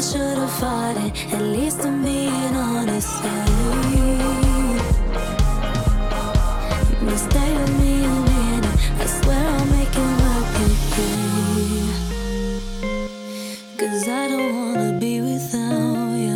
should've fought it. At least I'm being honest. Yeah. But stay with me a minute. I swear I'll make it work with you. 'Cause I don't wanna be without you.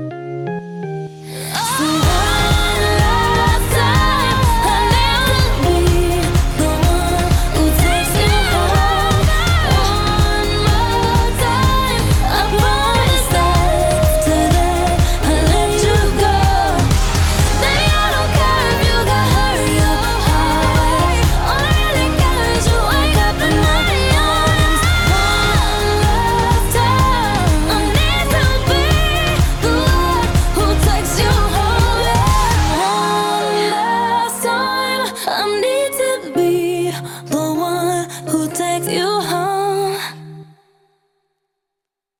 So one last time, I need to be the one who takes you home. One more time, I promise that today I'll let you go. Baby, I don't care if you got hurt your heart. All I really care is you wake up in my arms. One last time, I need to be the one who takes you home. One last time, I need to be the one who takes you home.